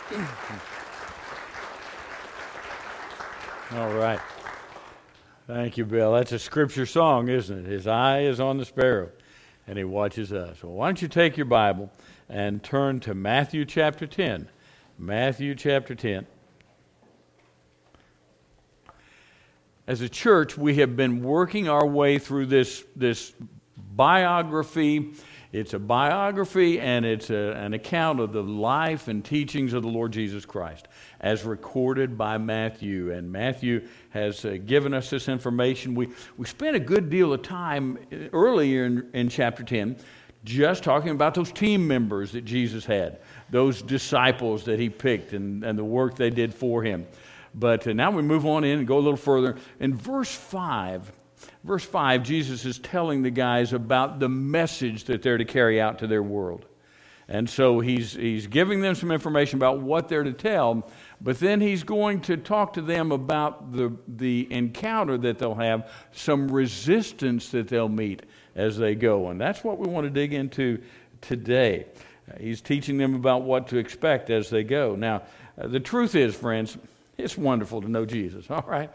All right. Thank you, Bill. That's a scripture song, isn't it? His eye is on the sparrow, and he watches us. Well, why don't you take your Bible and turn to Matthew chapter 10. Matthew chapter 10. As a church, we have been working our way through this biography. It's a biography, and it's an account of the life and teachings of the Lord Jesus Christ as recorded by Matthew. And Matthew has given us this information. We spent a good deal of time earlier in chapter 10 just talking about those team members that Jesus had, those disciples that he picked and the work they did for him. But now we move on in and go a little further. In verse 5, Jesus is telling the guys about the message that they're to carry out to their world. And so he's giving them some information about what they're to tell, but then he's going to talk to them about the encounter that they'll have, some resistance that they'll meet as they go. And that's what we want to dig into today. He's teaching them about what to expect as they go. Now, the truth is, friends, it's wonderful to know Jesus, all right?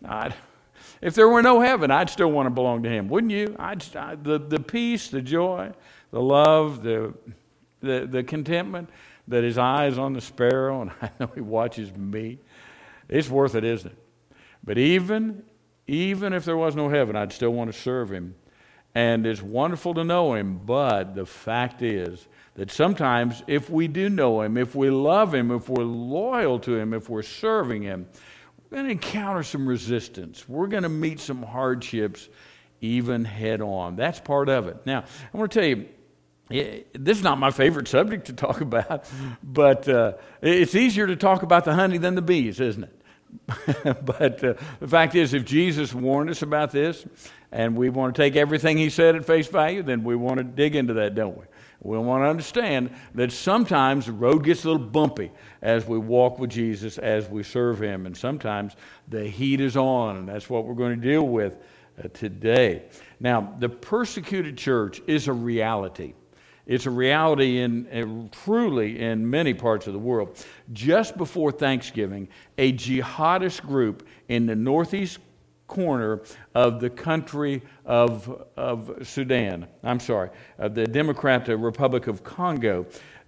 If there were no heaven, I'd still want to belong to him, wouldn't you? The peace, the joy, the love, the contentment that his eye is on the sparrow, and I know he watches me. It's worth it, isn't it? But even if there was no heaven, I'd still want to serve him. And it's wonderful to know him, but the fact is that sometimes if we do know him, if we love him, if we're loyal to him, if we're serving him, we're going to encounter some resistance. We're going to meet some hardships even head on. That's part of it. Now, I want to tell you, this is not my favorite subject to talk about, but it's easier to talk about the honey than the bees, isn't it? But the fact is, if Jesus warned us about this, and we want to take everything he said at face value, then we want to dig into that, don't we? We want to understand that sometimes the road gets a little bumpy as we walk with Jesus, as we serve him, and sometimes the heat is on, and that's what we're going to deal with today. Now, the persecuted church is a reality. It's a reality truly in many parts of the world. Just before Thanksgiving, a jihadist group in the northeast corner of the country of Sudan, the Democratic Republic of Congo,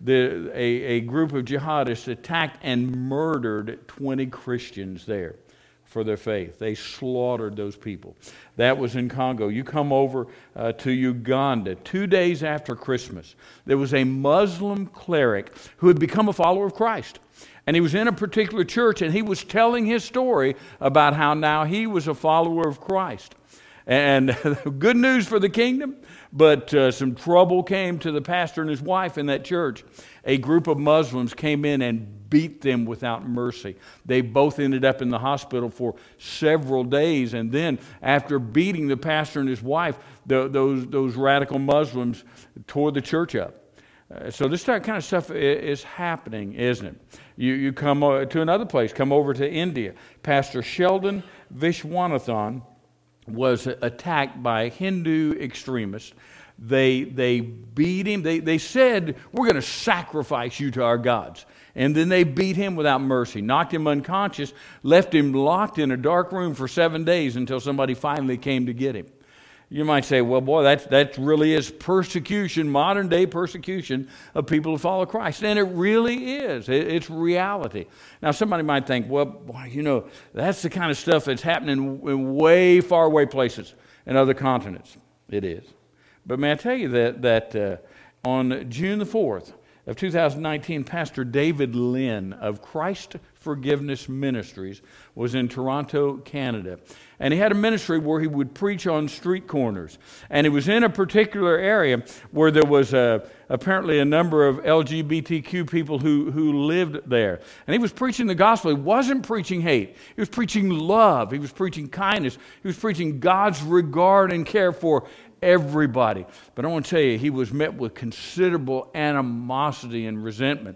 a group of jihadists attacked and murdered 20 Christians there for their faith. They slaughtered those people. That was in Congo. You come over to Uganda, 2 days after Christmas. There was a Muslim cleric who had become a follower of Christ. And he was in a particular church, and he was telling his story about how now he was a follower of Christ. And good news for the kingdom, but some trouble came to the pastor and his wife in that church. A group of Muslims came in and beat them without mercy. They both ended up in the hospital for several days, and then after beating the pastor and his wife, those radical Muslims tore the church up. So this kind of stuff is happening, isn't it? You come to another place, come over to India. Pastor Sheldon Vishwanathan was attacked by Hindu extremists. They beat him. They said, "We're going to sacrifice you to our gods." And then they beat him without mercy, knocked him unconscious, left him locked in a dark room for 7 days until somebody finally came to get him. You might say, well, boy, that really is persecution, modern day persecution of people who follow Christ. And it really is. It's reality. Now, somebody might think, well, boy, that's the kind of stuff that's happening in way far away places in other continents. It is. But may I tell you that on June the 4th of 2019, Pastor David Lynn of Christ Forgiveness Ministries was in Toronto, Canada. And he had a ministry where he would preach on street corners. And he was in a particular area where there was apparently a number of LGBTQ people who lived there. And he was preaching the gospel. He wasn't preaching hate. He was preaching love. He was preaching kindness. He was preaching God's regard and care for everybody. But I want to tell you, he was met with considerable animosity and resentment.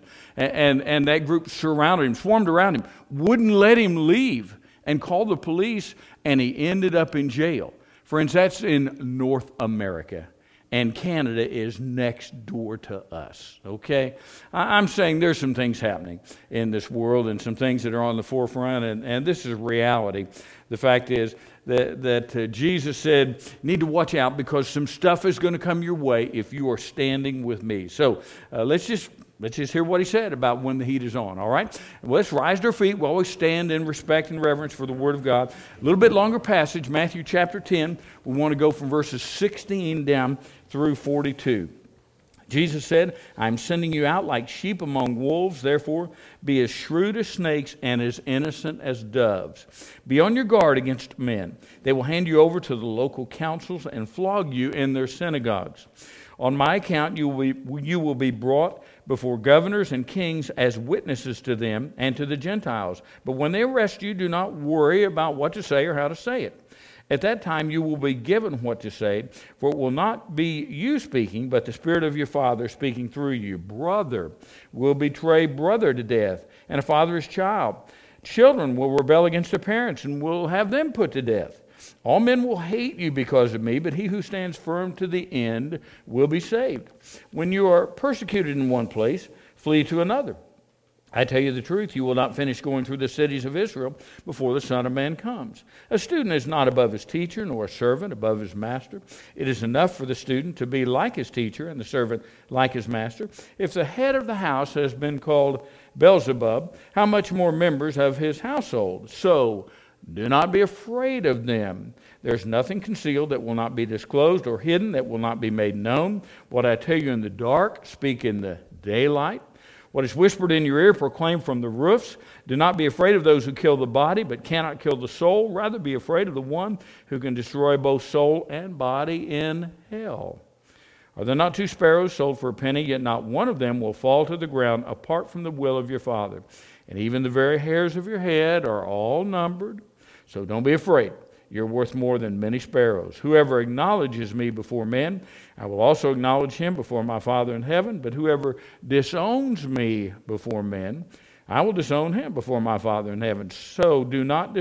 And that group surrounded him, swarmed around him, wouldn't let him leave, and called the police, and he ended up in jail. Friends, that's in North America. and Canada is next door to us, okay? I'm saying there's some things happening in this world and some things that are on the forefront, and this is reality. The fact is that Jesus said, need to watch out because some stuff is going to come your way if you are standing with me. So let's just hear what he said about when the heat is on, all right? Let's rise to our feet while we stand in respect and reverence for the Word of God. A little bit longer passage, Matthew chapter 10. We want to go from verses 16 down through 42. Jesus said, I'm sending you out like sheep among wolves, therefore be as shrewd as snakes and as innocent as doves. Be on your guard against men. They will hand you over to the local councils and flog you in their synagogues. On my account you will be brought before governors and kings as witnesses to them and to the Gentiles. But when they arrest you, do not worry about what to say or how to say it. At that time you will be given what to say, for it will not be you speaking, but the Spirit of your Father speaking through you. Brother will betray brother to death, and a father his child. Children will rebel against their parents and will have them put to death. All men will hate you because of me, but he who stands firm to the end will be saved. When you are persecuted in one place, flee to another. I tell you the truth, you will not finish going through the cities of Israel before the Son of Man comes. A student is not above his teacher, nor a servant above his master. It is enough for the student to be like his teacher and the servant like his master. If the head of the house has been called Beelzebub, how much more members of his household? So do not be afraid of them. There's nothing concealed that will not be disclosed, or hidden that will not be made known. What I tell you in the dark, speak in the daylight. What is whispered in your ear, proclaim from the roofs. Do not be afraid of those who kill the body, but cannot kill the soul. Rather be afraid of the one who can destroy both soul and body in hell. Are there not 2 sparrows sold for a penny, yet not one of them will fall to the ground apart from the will of your Father? And even the very hairs of your head are all numbered. So don't be afraid. You're worth more than many sparrows. Whoever acknowledges me before men, I will also acknowledge him before my Father in heaven. But whoever disowns me before men, I will disown him before my Father in heaven. So do not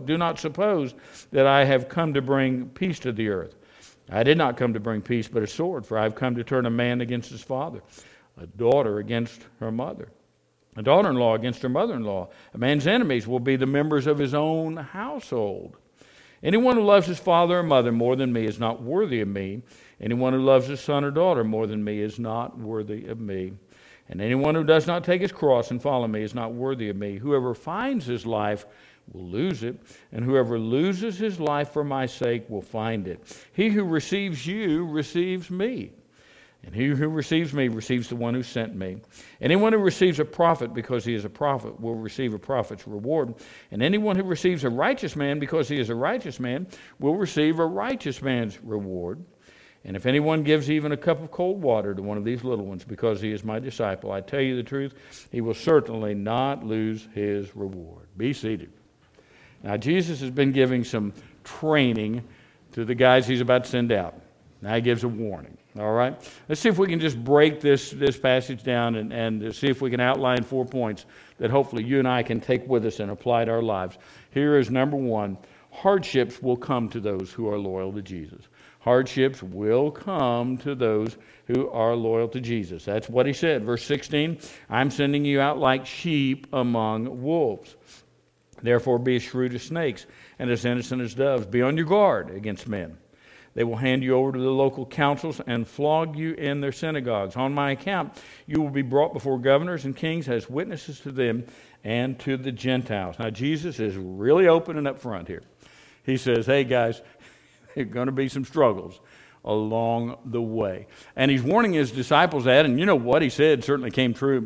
suppose that I have come to bring peace to the earth. I did not come to bring peace, but a sword. For I have come to turn a man against his father, a daughter against her mother, a daughter-in-law against her mother-in-law. A man's enemies will be the members of his own household. Anyone who loves his father or mother more than me is not worthy of me. Anyone who loves his son or daughter more than me is not worthy of me. And anyone who does not take his cross and follow me is not worthy of me. Whoever finds his life will lose it, and whoever loses his life for my sake will find it. He who receives you receives me. And he who receives me receives the one who sent me. Anyone who receives a prophet because he is a prophet will receive a prophet's reward. And anyone who receives a righteous man because he is a righteous man will receive a righteous man's reward. And if anyone gives even a cup of cold water to one of these little ones because he is my disciple, I tell you the truth, he will certainly not lose his reward. Be seated. Now, Jesus has been giving some training to the guys he's about to send out. Now he gives a warning. All right? Let's see if we can just break this passage down and see if we can outline 4 points that hopefully you and I can take with us and apply to our lives. Here is number 1. Hardships will come to those who are loyal to Jesus. Hardships will come to those who are loyal to Jesus. That's what he said. Verse 16, I'm sending you out like sheep among wolves. Therefore be as shrewd as snakes and as innocent as doves. Be on your guard against men. They will hand you over to the local councils and flog you in their synagogues. On my account, you will be brought before governors and kings as witnesses to them and to the Gentiles. Now, Jesus is really opening up front here. He says, hey, guys, there are going to be some struggles along the way. And he's warning his disciples that, and you know what he said certainly came true.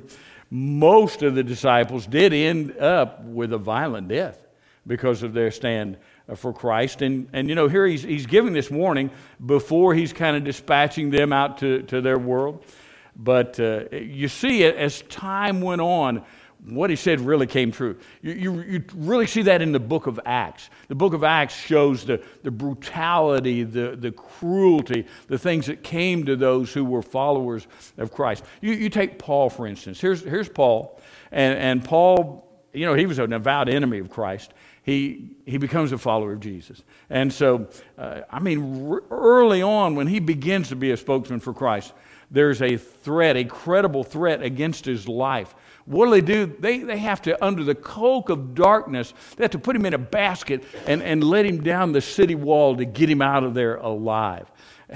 Most of the disciples did end up with a violent death because of their stand for Christ. And you know, here he's giving this warning before he's kind of dispatching them out to their world. But you see it as time went on, what he said really came true. You really see that in the book of Acts. The book of Acts shows the brutality, the cruelty, the things that came to those who were followers of Christ. You take Paul, for instance. Here's Paul. And Paul, you know, he was an avowed enemy of Christ. he becomes a follower of Jesus. And so, early on when he begins to be a spokesman for Christ, there's a threat, a credible threat against his life. What do? They have to, under the cloak of darkness, they have to put him in a basket and let him down the city wall to get him out of there alive.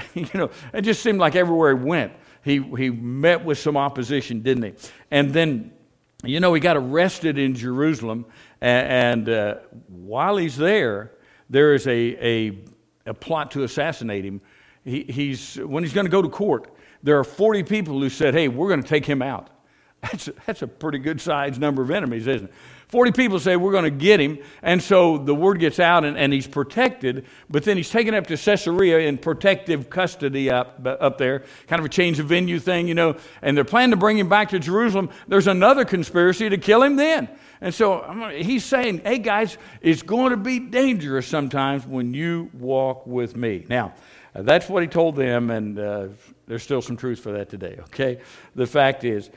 It just seemed like everywhere he went, he met with some opposition, didn't he? And then, he got arrested in Jerusalem, and while he's there is a plot to assassinate him. When he's going to go to court, there are 40 people who said, hey, we're going to take him out. That's a pretty good sized number of enemies, isn't it? 40 people say we're going to get him, and so the word gets out, and he's protected, but then he's taken up to Caesarea in protective custody up there, kind of a change of venue thing, and they're planning to bring him back to Jerusalem. There's another conspiracy to kill him then. And so he's saying, hey guys, it's going to be dangerous sometimes when you walk with me. Now, that's what he told them, and there's still some truth for that today, okay? The fact is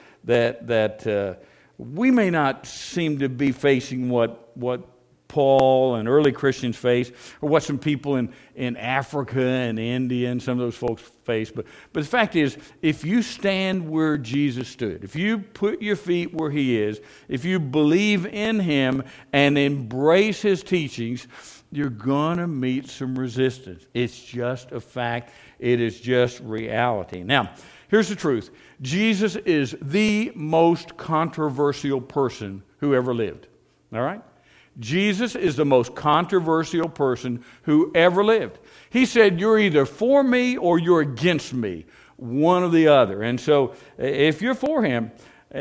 that we may not seem to be facing what Paul and early Christians face, or what some people in Africa and India and some of those folks face, but the fact is, if you stand where Jesus stood, if you put your feet where he is, if you believe in him and embrace his teachings, you're going to meet some resistance. It's just a fact. It is just reality. Now, here's the truth. Jesus is the most controversial person who ever lived. All right? Jesus is the most controversial person who ever lived. He said, you're either for me or you're against me, one or the other. And so if you're for him,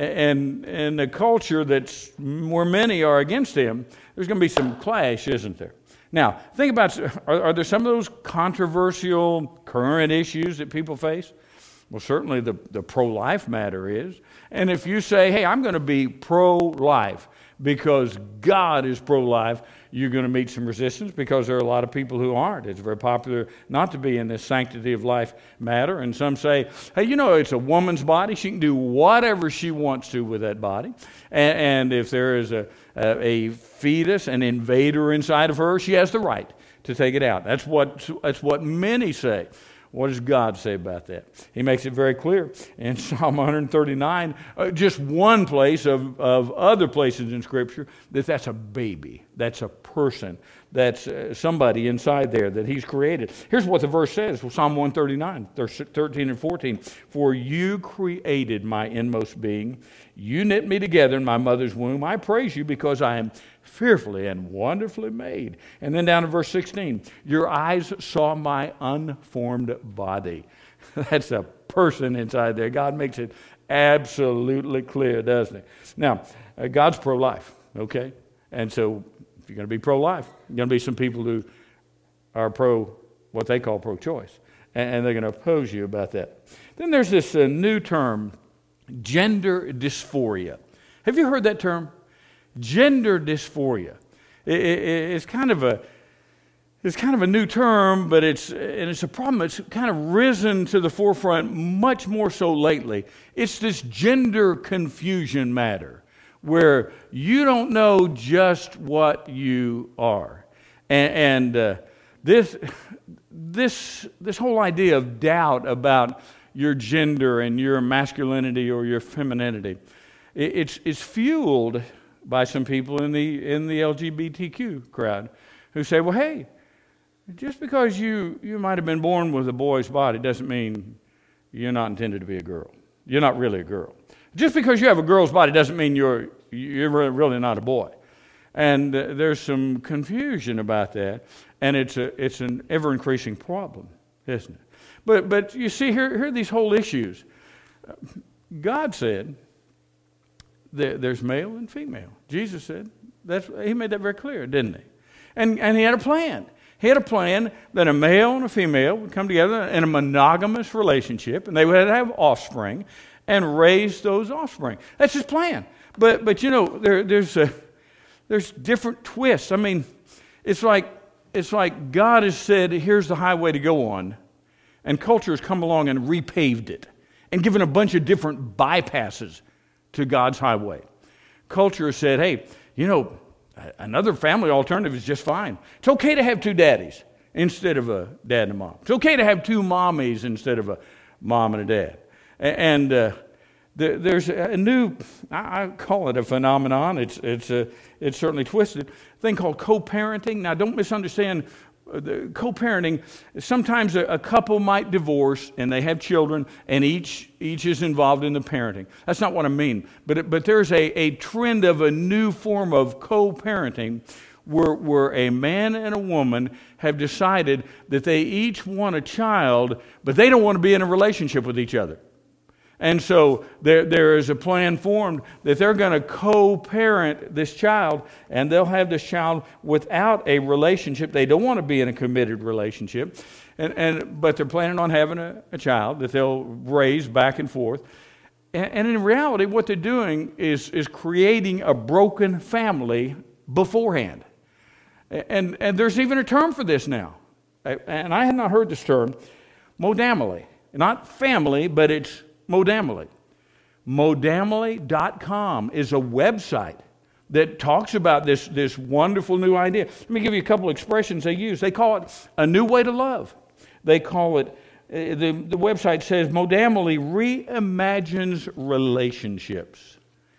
and a culture where many are against him, there's going to be some clash, isn't there? Now, think about, are there some of those controversial current issues that people face? Well, certainly the pro-life matter is. And if you say, hey, I'm going to be pro-life because God is pro-life, you're going to meet some resistance because there are a lot of people who aren't. It's very popular not to be in this sanctity of life matter. And some say, hey, it's a woman's body. She can do whatever she wants to with that body. And if there is a fetus, an invader inside of her, she has the right to take it out. That's what many say. What does God say about that? He makes it very clear in Psalm 139, just one place of other places in Scripture, that's a baby, that's a person, that's somebody inside there that he's created. Here's what the verse says, Psalm 139, 13 and 14. For you created my inmost being. You knit me together in my mother's womb. I praise you because I am fearfully and wonderfully made. And then down to verse 16, your eyes saw my unformed body. That's a person inside there. God makes it absolutely clear, doesn't he? Now, God's pro-life, okay? And so if you're going to be pro-life, you're going to be some people who are what they call pro-choice. And they're going to oppose you about that. Then there's this new term, gender dysphoria. Have you heard that term? Gender dysphoria. It's kind of a new term, but it's a problem. It's kind of risen to the forefront much more so lately. It's this gender confusion matter where you don't know just what you are, and this whole idea of doubt about your gender and your masculinity or your femininity, it's fueled by some people in the LGBTQ crowd who say, well, hey, just because you might have been born with a boy's body doesn't mean you're not intended to be a girl. You're not really a girl. Just because you have a girl's body doesn't mean you're really not a boy. And there's some confusion about that, and it's an ever-increasing problem, isn't it? But you see, here are these whole issues. God said there's male and female. Jesus said he made that very clear, didn't he? And he had a plan. He had a plan that a male and a female would come together in a monogamous relationship, and they would have offspring and raise those offspring. That's his plan. But there's different twists. I mean, it's like God has said, here's the highway to go on, and culture has come along and repaved it and given a bunch of different bypasses to God's highway. Culture has said, hey, Another family alternative is just fine. It's okay to have two daddies instead of a dad and a mom. It's okay to have two mommies instead of a mom and a dad. And there's a new, I call it a phenomenon. It's certainly twisted, thing called co-parenting. Now, don't misunderstand. The co-parenting, sometimes a couple might divorce and they have children and each is involved in the parenting. That's not what I mean. But there's a trend of a new form of co-parenting where a man and a woman have decided that they each want a child, but they don't want to be in a relationship with each other. And so there is a plan formed that they're going to co-parent this child, and they'll have this child without a relationship. They don't want to be in a committed relationship, but they're planning on having a child that they'll raise back and forth. And in reality, what they're doing is creating a broken family beforehand. And there's even a term for this now. And I had not heard this term, modamily. Not family, but it's modamily. Modamily.com is a website that talks about this wonderful new idea. Let me give you a couple expressions they use. They call it a new way to love. They call it, the website says, modamily reimagines relationships.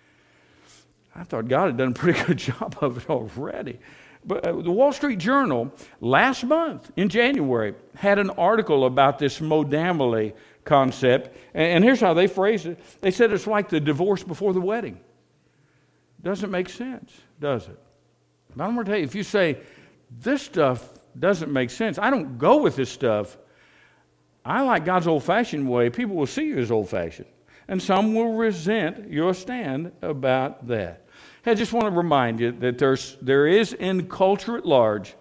I thought God had done a pretty good job of it already. But the Wall Street Journal last month in January had an article about this modamily concept, and here's how they phrased it. They said it's like the divorce before the wedding. Doesn't make sense, does it? But I'm going to tell you, if you say, this stuff doesn't make sense, I don't go with this stuff, I like God's old-fashioned way, people will see you as old-fashioned. And some will resent your stand about that. I just want to remind you that there is in culture at large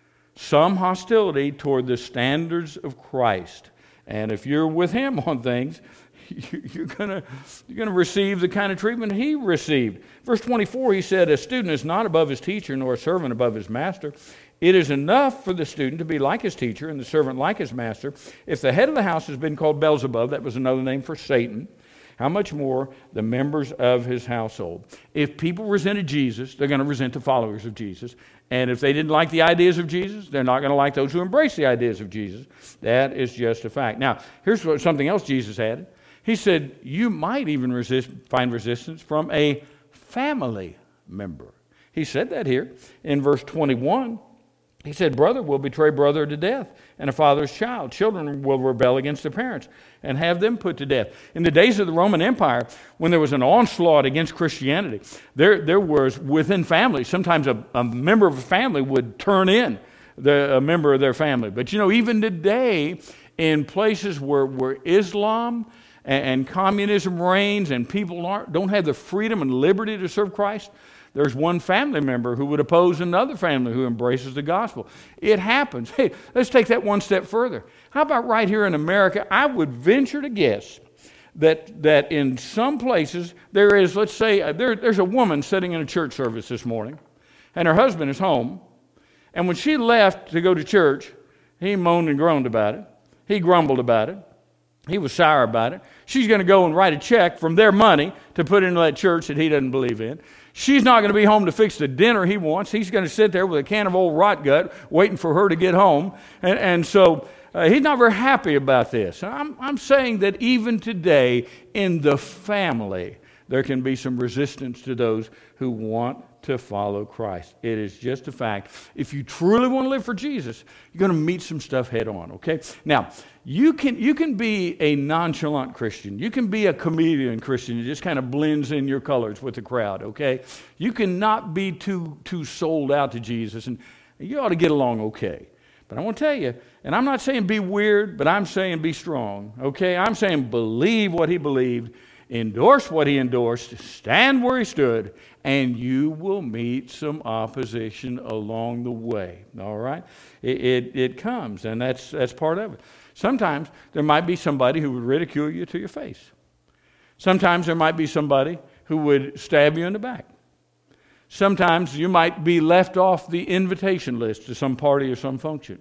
some hostility toward the standards of Christ. And if you're with him on things, you're gonna receive the kind of treatment he received. Verse 24, he said, a student is not above his teacher, nor a servant above his master. It is enough for the student to be like his teacher and the servant like his master. If the head of the house has been called Beelzebub, that was another name for Satan, how much more the members of his household? If people resented Jesus, they're going to resent the followers of Jesus. And if they didn't like the ideas of Jesus, they're not going to like those who embrace the ideas of Jesus. That is just a fact. Now, here's something else Jesus added. He said, you might even find resistance from a family member. He said that here in verse 21. He said, brother will betray brother to death, and a father's child. Children will rebel against their parents and have them put to death. In the days of the Roman Empire, when there was an onslaught against Christianity, there was within families, sometimes a member of a family would turn in a member of their family. But you know, even today, in places where Islam and communism reigns and people don't have the freedom and liberty to serve Christ, there's one family member who would oppose another family who embraces the gospel. It happens. Hey, let's take that one step further. How about right here in America? I would venture to guess that in some places there is, let's say, there's a woman sitting in a church service this morning, and her husband is home, and when she left to go to church, he moaned and groaned about it. He grumbled about it. He was sour about it. She's going to go and write a check from their money to put into that church that he doesn't believe in. She's not going to be home to fix the dinner he wants. He's going to sit there with a can of old rot gut waiting for her to get home. And so he's not very happy about this. I'm saying that even today in the family, there can be some resistance to those who want to follow Christ. It is just a fact. If you truly want to live for Jesus, you're going to meet some stuff head on, okay? Now, you can be a nonchalant Christian. You can be a comedian Christian. It just kind of blends in your colors with the crowd, okay? You cannot be too sold out to Jesus, and you ought to get along okay. But I want to tell you, and I'm not saying be weird, but I'm saying be strong, okay? I'm saying believe what he believed, endorse what he endorsed, stand where he stood, and you will meet some opposition along the way, all right? It comes, and that's part of it. Sometimes there might be somebody who would ridicule you to your face. Sometimes there might be somebody who would stab you in the back. Sometimes you might be left off the invitation list to some party or some function.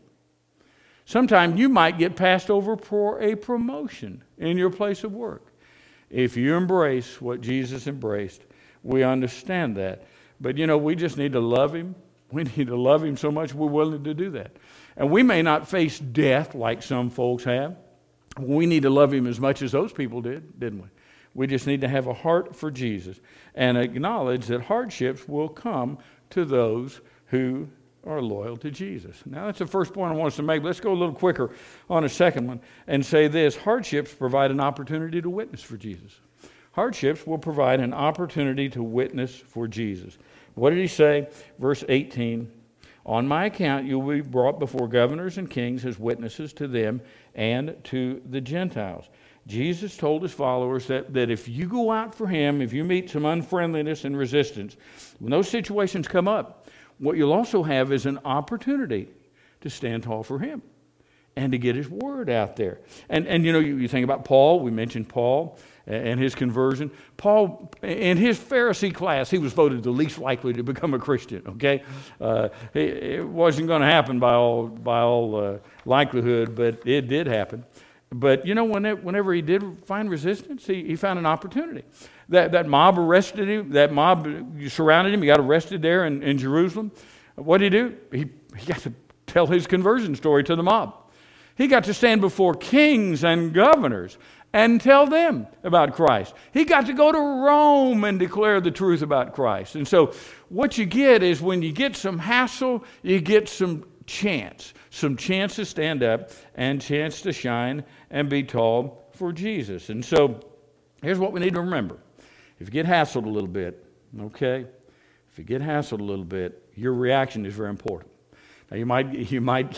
Sometimes you might get passed over for a promotion in your place of work. If you embrace what Jesus embraced, we understand that. But, we just need to love him. We need to love him so much we're willing to do that. And we may not face death like some folks have. We need to love him as much as those people did, didn't we? We just need to have a heart for Jesus and acknowledge that hardships will come to those who are loyal to Jesus. Now, that's the first point I want us to make. Let's go a little quicker on a second one and say this. Hardships provide an opportunity to witness for Jesus. Hardships will provide an opportunity to witness for Jesus. What did he say? Verse 18, on my account you will be brought before governors and kings as witnesses to them and to the Gentiles. Jesus told his followers that if you go out for him, if you meet some unfriendliness and resistance, when those situations come up, what you'll also have is an opportunity to stand tall for him and to get his word out there. And you think about Paul. We mentioned Paul and his conversion. Paul, in his Pharisee class, he was voted the least likely to become a Christian, okay? It wasn't going to happen by all likelihood, but it did happen. But, whenever he did find resistance, he found an opportunity. That mob arrested him. That mob surrounded him. He got arrested there in Jerusalem. What did he do? He got to tell his conversion story to the mob. He got to stand before kings and governors and tell them about Christ. He got to go to Rome and declare the truth about Christ. And so what you get is when you get some hassle, you get some chance to stand up and chance to shine and be tall for Jesus. And so here's what we need to remember. If you get hassled a little bit, okay, if you get hassled a little bit, your reaction is very important. Now you might,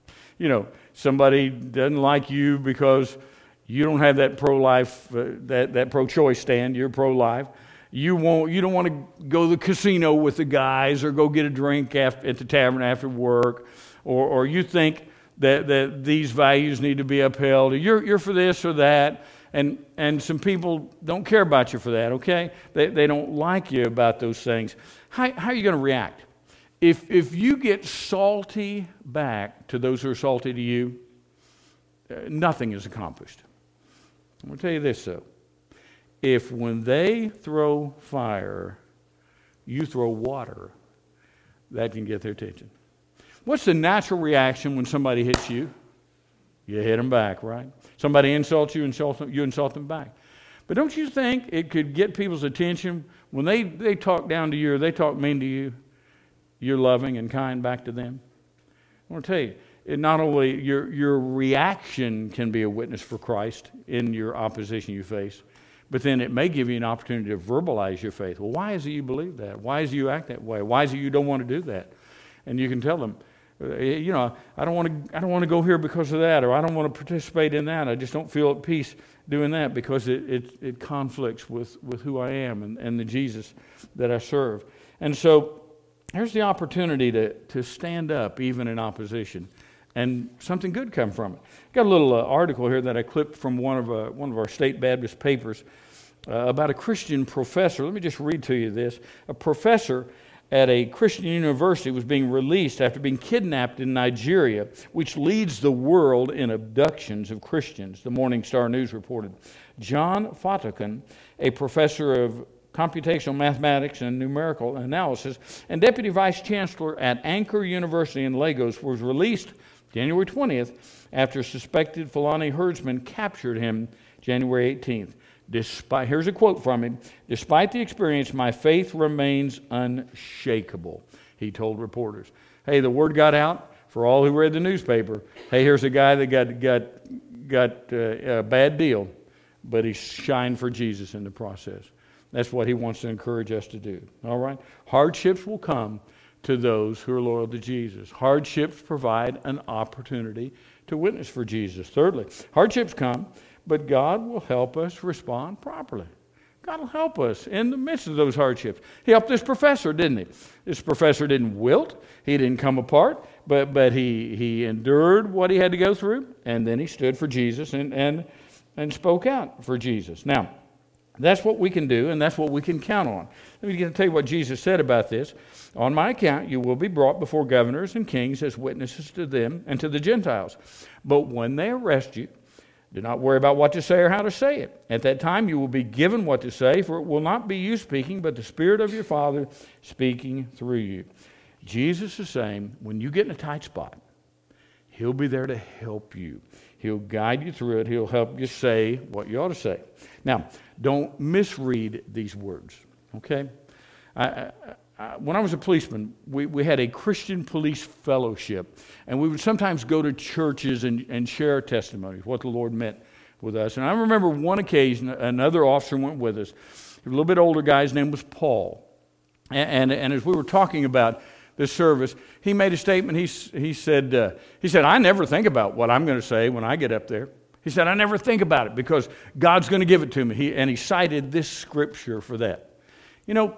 somebody doesn't like you because you don't have that pro-life, that pro-choice stand. You're pro-life. You don't want to go to the casino with the guys or go get a drink at the tavern after work, or you think that these values need to be upheld. You're for this or that, and some people don't care about you for that. Okay, they don't like you about those things. How are you going to react? If you get salty back to those who are salty to you, nothing is accomplished. I'm going to tell you this, though. If when they throw fire, you throw water, that can get their attention. What's the natural reaction when somebody hits you? You hit them back, right? Somebody insults you, you insult them back. But don't you think it could get people's attention when they talk down to you or they talk mean to you, you're loving and kind back to them? I want to tell you, it not only your reaction can be a witness for Christ in your opposition you face, but then it may give you an opportunity to verbalize your faith. Well, why is it you believe that? Why is it you act that way? Why is it you don't want to do that? And you can tell them, I don't want to go here because of that, or I don't want to participate in that. I just don't feel at peace doing that because it conflicts with who I am and the Jesus that I serve. And so here's the opportunity to stand up even in opposition, and something good come from it. Got a little article here that I clipped from one of our state Baptist papers about a Christian professor. Let me just read to you this. A professor at a Christian university was being released after being kidnapped in Nigeria, which leads the world in abductions of Christians, the Morning Star News reported. John Fatakan, a professor of computational mathematics and numerical analysis and deputy vice chancellor at Anchor University in Lagos, was released January 20th after suspected Fulani herdsmen captured him January 18th. Here's a quote from him. "Despite the experience, my faith remains unshakable," he told reporters. Hey, the word got out for all who read the newspaper. Hey, here's a guy that got a bad deal, but he shined for Jesus in the process. That's what he wants to encourage us to do. All right? Hardships will come to those who are loyal to Jesus. Hardships provide an opportunity to witness for Jesus. Thirdly, hardships come, but God will help us respond properly. God will help us in the midst of those hardships. He helped this professor, didn't he? This professor didn't wilt. He didn't come apart, but he endured what he had to go through, and then he stood for Jesus and spoke out for Jesus. Now, that's what we can do, and that's what we can count on. Let me tell you what Jesus said about this. On my account, you will be brought before governors and kings as witnesses to them and to the Gentiles. But when they arrest you, Do not worry about what to say or how to say it. At that time you will be given what to say, for it will not be you speaking, but the Spirit of your Father speaking through you. Jesus is saying, when you get in a tight spot, He'll be there to help you. He'll guide you through it. He'll help you say what you ought to say. Now, don't misread these words, okay? When I was a policeman, we had a Christian police fellowship, and we would sometimes go to churches and share testimonies, what the Lord meant with us. And I remember one occasion, another officer went with us. A little bit older guy, his name was Paul. And as we were talking about this service, he made a statement. He said, I never think about what I'm going to say when I get up there. He said, I never think about it because God's going to give it to me. And he cited this scripture for that. You know,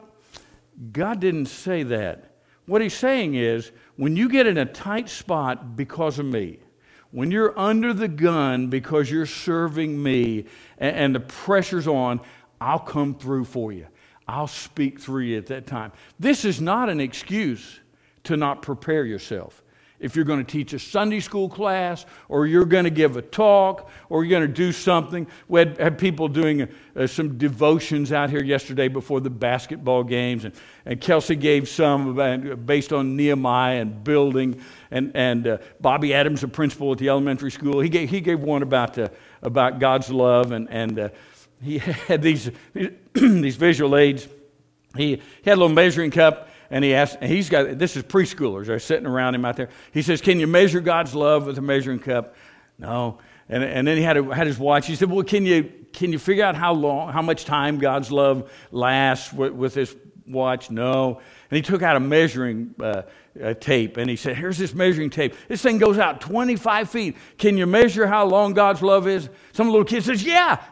God didn't say that. What he's saying is, when you get in a tight spot because of me, when you're under the gun because you're serving me and the pressure's on, I'll come through for you. I'll speak through you at that time. This is not an excuse to not prepare yourself. If you're going to teach a Sunday school class, or you're going to give a talk, or you're going to do something. We had people doing some devotions out here yesterday before the basketball games, and Kelsey gave some based on Nehemiah and building, and Bobby Adams, the principal at the elementary school, he gave one about God's love, and he had these visual aids. He had a little measuring cup. And he asked, this is preschoolers, they're sitting around him out there. He says, can you measure God's love with a measuring cup? No. And then he had his watch. He said, well, can you figure out how much time God's love lasts with this watch? No. And he took out a measuring tape, and he said, here's this measuring tape. This thing goes out 25 feet. Can you measure how long God's love is? Some little kid says, yeah.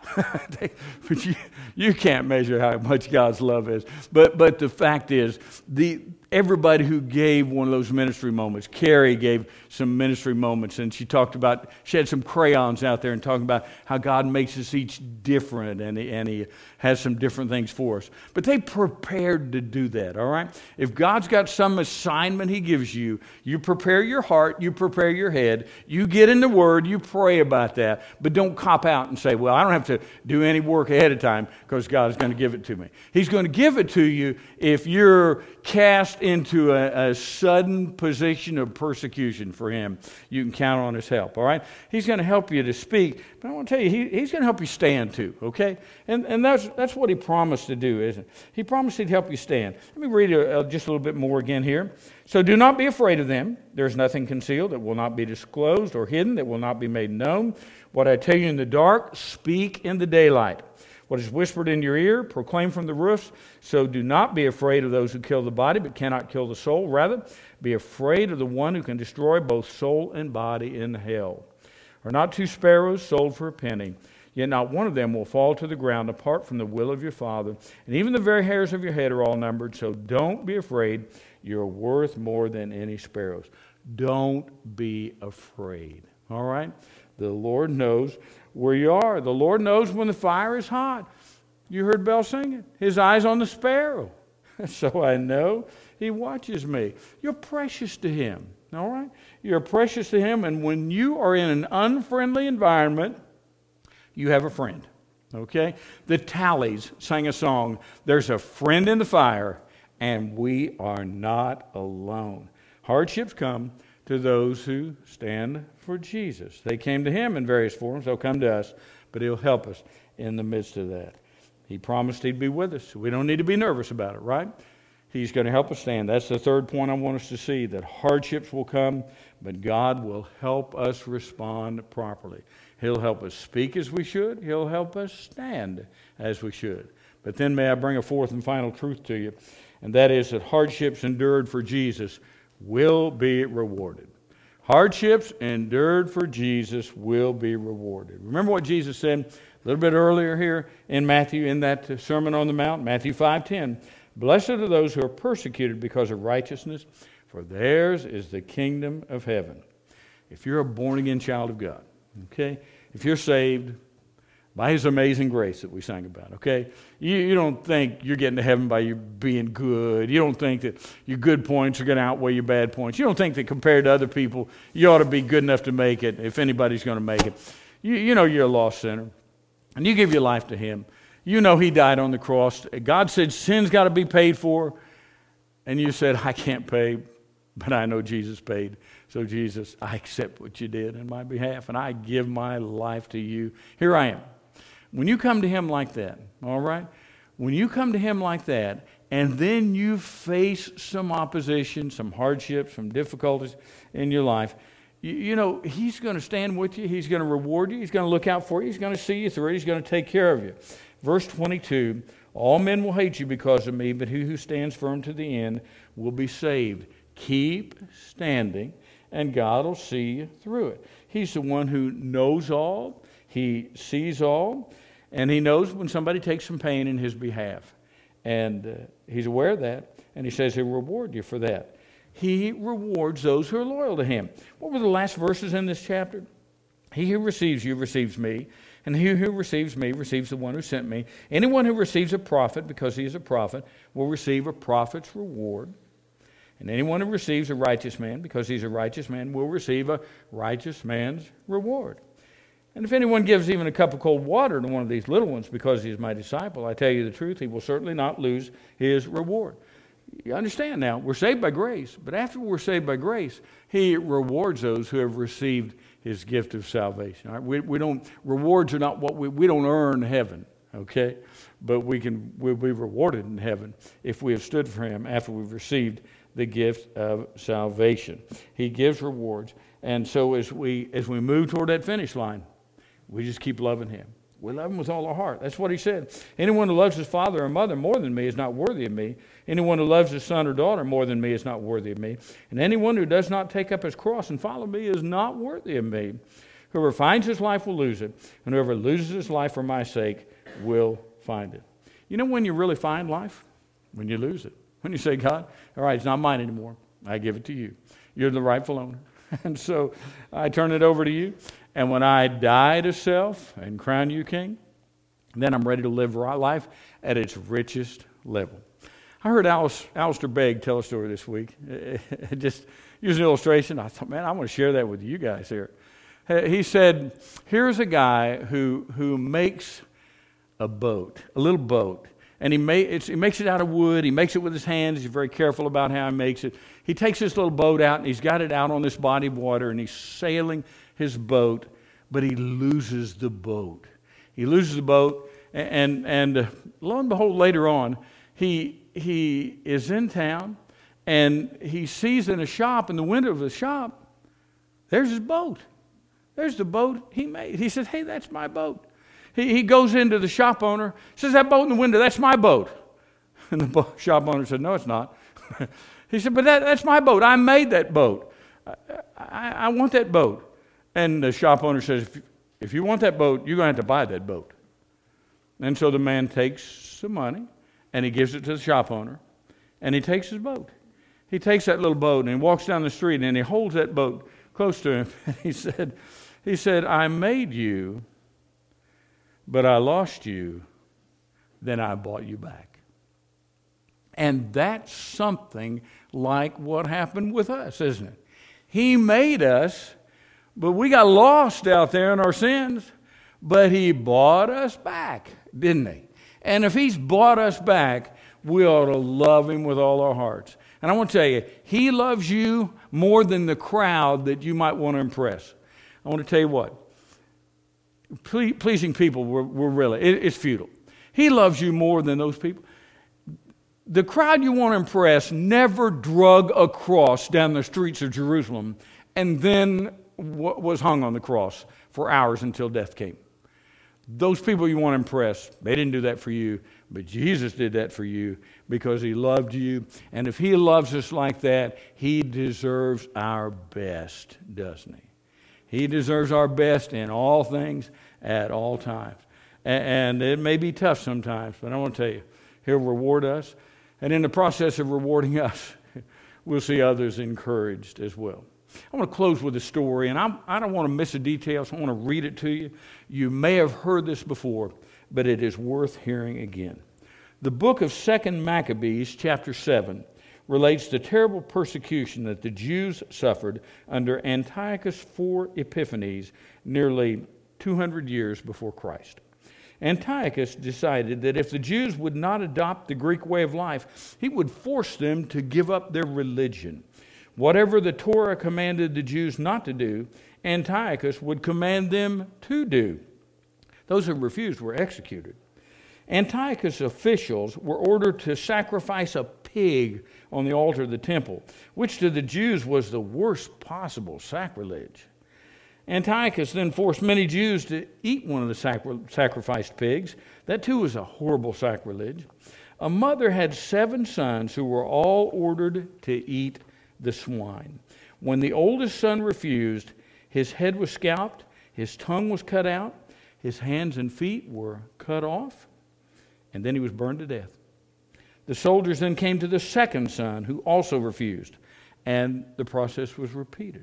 But you can't measure how much God's love is. But the fact is, everybody who gave one of those ministry moments, Carrie gave some ministry moments, and she had some crayons out there and talking about how God makes us each different, and he has some different things for us. But they prepared to do that, all right? If God's got some assignment He gives you, you prepare your heart, you prepare your head, you get in the Word, you pray about that, but don't cop out and say, well, I don't have to do any work ahead of time because God is going to give it to me. He's going to give it to you if you're cast into a sudden position of persecution for Him. You can count on His help, all right? He's going to help you to speak, but I want to tell you, He's going to help you stand too, okay? And that's what He promised to do, isn't it? He promised He'd help you stand. Let me read just a little bit more again here. So do not be afraid of them. There's nothing concealed that will not be disclosed, or hidden that will not be made known. What I tell you in the dark, speak in the daylight. What is whispered in your ear, proclaim from the roofs. So do not be afraid of those who kill the body, but cannot kill the soul. Rather, be afraid of the one who can destroy both soul and body in hell. Are not 2 sparrows sold for a penny? Yet not one of them will fall to the ground apart from the will of your Father. And even the very hairs of your head are all numbered. So don't be afraid. You're worth more than any sparrows. Don't be afraid. All right? The Lord knows where you are. The Lord knows when the fire is hot. You heard Bell singing. His eyes on the sparrow. So I know He watches me. You're precious to Him. All right? You're precious to Him. And when you are in an unfriendly environment, you have a friend. Okay? The Tallies sang a song, there's a friend in the fire, and we are not alone. Hardships come to those who stand for Jesus. They came to Him in various forms. They'll come to us, but He'll help us in the midst of that. He promised He'd be with us. We don't need to be nervous about it, right? He's going to help us stand. That's the third point I want us to see, that hardships will come, but God will help us respond properly. He'll help us speak as we should. He'll help us stand as we should. But then may I bring a fourth and final truth to you, and that is that hardships endured for Jesus will be rewarded. Hardships endured for Jesus will be rewarded. Remember what Jesus said a little bit earlier here in Matthew, in that Sermon on the Mount, Matthew 5:10. Blessed are those who are persecuted because of righteousness, for theirs is the kingdom of heaven. If you're a born-again child of God, okay, if you're saved by His amazing grace that we sang about, okay, you don't think you're getting to heaven by you being good. You don't think that your good points are going to outweigh your bad points. You don't think that compared to other people, you ought to be good enough to make it, if anybody's going to make it. You know you're a lost sinner, and you give your life to Him. You know He died on the cross. God said sin's got to be paid for, and you said, I can't pay, but I know Jesus paid. So Jesus, I accept what you did on my behalf, and I give my life to you. Here I am. When you come to Him like that, all right? When you come to Him like that, and then you face some opposition, some hardships, some difficulties in your life, you know, He's going to stand with you. He's going to reward you. He's going to look out for you. He's going to see you through it. He's going to take care of you. Verse 22, all men will hate you because of me, but he who stands firm to the end will be saved. Keep standing, and God will see you through it. He's the one who knows all. He sees all, and He knows when somebody takes some pain in His behalf. And He's aware of that, and He says He'll reward you for that. He rewards those who are loyal to Him. What were the last verses in this chapter? He who receives you receives me, and he who receives me receives the one who sent me. Anyone who receives a prophet because he is a prophet will receive a prophet's reward. And anyone who receives a righteous man because he's a righteous man will receive a righteous man's reward. And if anyone gives even a cup of cold water to one of these little ones because he is my disciple, I tell you the truth, he will certainly not lose his reward. You understand now, we're saved by grace, but after we're saved by grace, He rewards those who have received His gift of salvation. All right? We don't, rewards are not what we don't earn heaven, okay? But we'll be rewarded in heaven if we have stood for Him after we've received the gift of salvation. He gives rewards, and so as we move toward that finish line, we just keep loving Him. We love Him with all our heart. That's what He said. Anyone who loves his father or mother more than me is not worthy of me. Anyone who loves his son or daughter more than me is not worthy of me. And anyone who does not take up his cross and follow me is not worthy of me. Whoever finds his life will lose it, and whoever loses his life for my sake will find it. You know when you really find life? When you lose it. When you say, God, all right, it's not mine anymore. I give it to you. You're the rightful owner. And so I turn it over to you. And when I die to self and crown you king, then I'm ready to live life at its richest level. I heard Alistair Begg tell a story this week. Just use an illustration. I thought, man, I want to share that with you guys here. He said, here's a guy who makes a boat, a little boat. And he makes it out of wood. He makes it with his hands. He's very careful about how he makes it. He takes this little boat out, and he's got it out on this body of water, and he's sailing his boat, but he loses the boat. He loses the boat, and lo and behold, later on, he is in town, and he sees in a shop, in the window of the shop, there's his boat. There's the boat he made. He says, hey, that's my boat. He goes into the shop owner, says, that boat in the window, that's my boat. And the shop owner said, no, it's not. He said, but that's my boat. I made that boat. I want that boat. And the shop owner says, if you want that boat, you're going to have to buy that boat. And so the man takes some money, and he gives it to the shop owner, and he takes his boat. He takes that little boat, and he walks down the street, and he holds that boat close to him. And he said, I made you, but I lost you, then I bought you back. And that's something like what happened with us, isn't it? He made us, but we got lost out there in our sins, but He bought us back, didn't He? And if He's bought us back, we ought to love Him with all our hearts. And I want to tell you, He loves you more than the crowd that you might want to impress. I want to tell you what. Pleasing people, it's futile. He loves you more than those people. The crowd you want to impress never drug a cross down the streets of Jerusalem and then was hung on the cross for hours until death came. Those people you want to impress, they didn't do that for you, but Jesus did that for you because He loved you. And if He loves us like that, He deserves our best, doesn't He? He deserves our best in all things at all times. And it may be tough sometimes, but I want to tell you, He'll reward us. And in the process of rewarding us, we'll see others encouraged as well. I want to close with a story, and I don't want to miss a detail, so I want to read it to you. You may have heard this before, but it is worth hearing again. The book of 2 Maccabees, chapter 7, relates the terrible persecution that the Jews suffered under Antiochus IV Epiphanes nearly 200 years before Christ. Antiochus decided that if the Jews would not adopt the Greek way of life, he would force them to give up their religion. Whatever the Torah commanded the Jews not to do, Antiochus would command them to do. Those who refused were executed. Antiochus' officials were ordered to sacrifice a pig on the altar of the temple, which to the Jews was the worst possible sacrilege. Antiochus then forced many Jews to eat one of the sacrificed pigs. That too was a horrible sacrilege. A mother had 7 sons who were all ordered to eat the swine. When the oldest son refused, his head was scalped, his tongue was cut out, his hands and feet were cut off, and then he was burned to death. The soldiers then came to the second son, who also refused, and the process was repeated.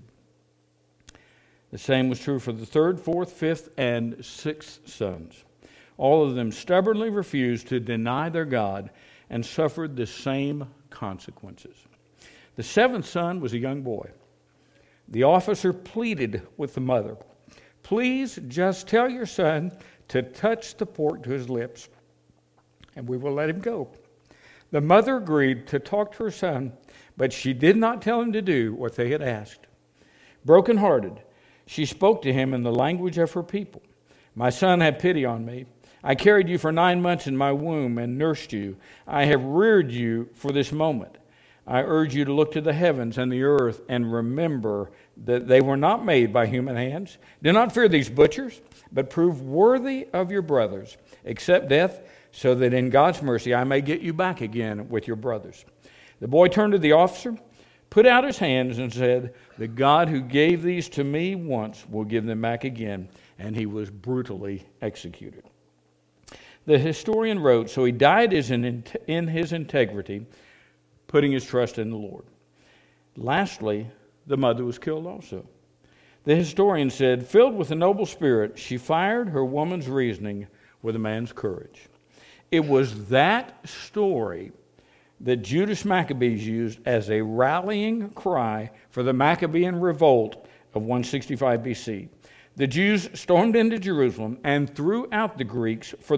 The same was true for the third, fourth, fifth, and sixth sons. All of them stubbornly refused to deny their God and suffered the same consequences. The seventh son was a young boy. The officer pleaded with the mother, "Please just tell your son to touch the pork to his lips, and we will let him go." The mother agreed to talk to her son, but she did not tell him to do what they had asked. Broken-hearted, she spoke to him in the language of her people. "My son, have pity on me. I carried you for 9 months in my womb and nursed you. I have reared you for this moment. I urge you to look to the heavens and the earth and remember that they were not made by human hands. Do not fear these butchers, but prove worthy of your brothers. Accept death so that in God's mercy I may get you back again with your brothers." The boy turned to the officer, put out his hands, and said, "The God who gave these to me once will give them back again." And he was brutally executed. The historian wrote, "So he died in his integrity, putting his trust in the Lord." Lastly, the mother was killed also. The historian said, "Filled with a noble spirit, she fired her woman's reasoning with a man's courage." It was that story that Judas Maccabees used as a rallying cry for the Maccabean revolt of 165 BC. The Jews stormed into Jerusalem and threw out the Greeks who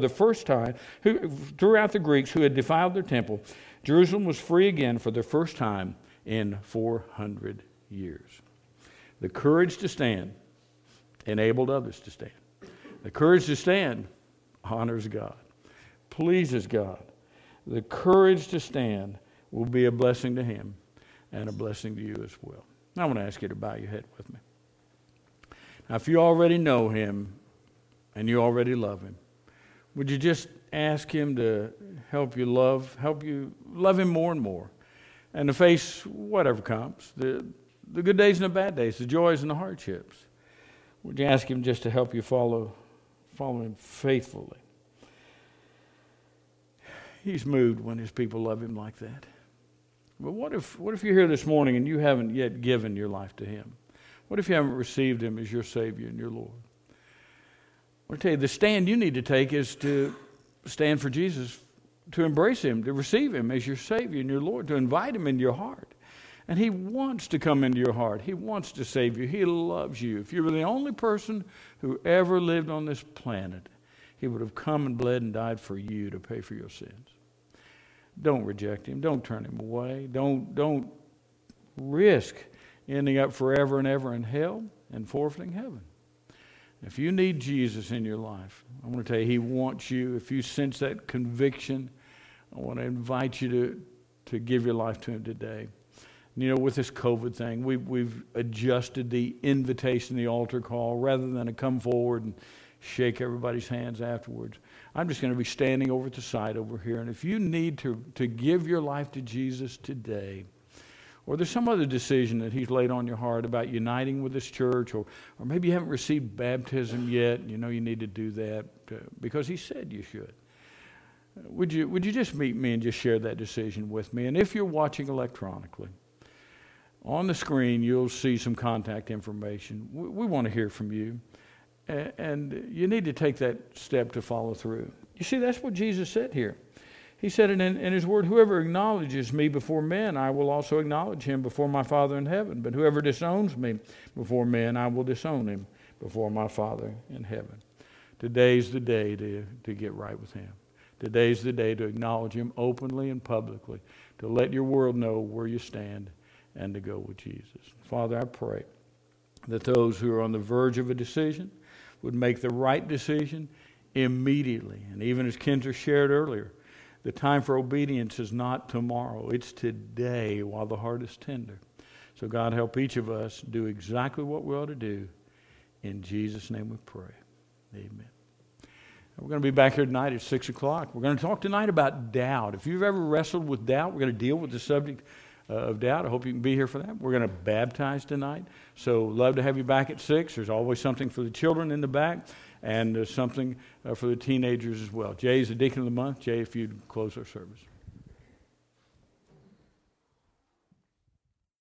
had defiled their temple. Jerusalem was free again for the first time in 400 years. The courage to stand enabled others to stand. The courage to stand honors God, pleases God. The courage to stand will be a blessing to him and a blessing to you as well. Now I want to ask you to bow your head with me. Now, if you already know him and you already love him, would you just ask him to help you love him more and more, and to face whatever comes, the good days and the bad days, the joys and the hardships? Would you ask him just to help you follow him faithfully? He's moved when his people love him like that. But what if you're here this morning and you haven't yet given your life to him? What if you haven't received him as your Savior and your Lord? I want to tell you, the stand you need to take is to stand for Jesus, to embrace him, to receive him as your Savior and your Lord, to invite him into your heart. And he wants to come into your heart. He wants to save you. He loves you. If you were the only person who ever lived on this planet, he would have come and bled and died for you to pay for your sins. Don't reject him. Don't turn him away. Don't risk ending up forever and ever in hell and forfeiting heaven. If you need Jesus in your life, I want to tell you, he wants you. If you sense that conviction, I want to invite you to give your life to him today. You know, with this COVID thing, we've adjusted the invitation, the altar call, rather than to come forward and shake everybody's hands afterwards. I'm just going to be standing over at the side over here. And if you need to give your life to Jesus today, or there's some other decision that he's laid on your heart about uniting with this church, or maybe you haven't received baptism yet, you know you need to do that because he said you should. Would you just meet me and just share that decision with me? And if you're watching electronically, on the screen you'll see some contact information. We want to hear from you. And you need to take that step to follow through. You see, that's what Jesus said here. He said in his word, "Whoever acknowledges me before men, I will also acknowledge him before my Father in heaven. But whoever disowns me before men, I will disown him before my Father in heaven. Today's the day to get right with Him. Today's the day to acknowledge Him openly and publicly, to let your world know where you stand and to go with Jesus. Father, I pray that those who are on the verge of a decision would make the right decision immediately. And even as Kendra shared earlier, the time for obedience is not tomorrow. It's today while the heart is tender. So God, help each of us do exactly what we ought to do. In Jesus' name we pray. Amen. We're going to be back here tonight at 6 o'clock. We're going to talk tonight about doubt. If you've ever wrestled with doubt, we're going to deal with the subject of doubt. I hope you can be here for that. We're going to baptize tonight. So love to have you back at 6. There's always something for the children in the back and something for the teenagers as well. Jay is the deacon of the month. Jay, if you'd close our service.